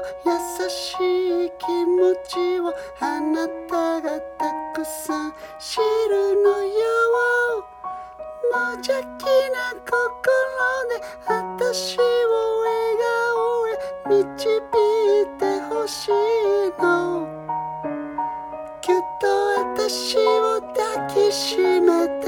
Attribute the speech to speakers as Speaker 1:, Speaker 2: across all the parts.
Speaker 1: 優しい気持ちをあなたがたくさん知るのよ。無邪気な心で私を笑顔へ導いてほしいの。ぎゅっと私を抱きしめて、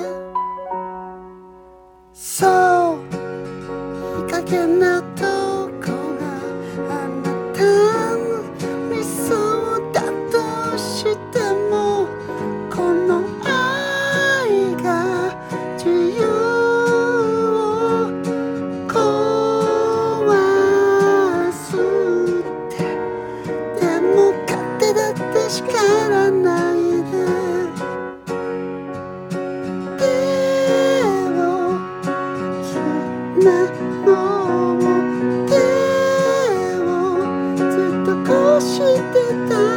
Speaker 1: そういい加減なとこがあなたの理想だとしても、この愛が自由を壊すって。でも勝手だって叱らないで。手をつなごう、手をずっとこうしてた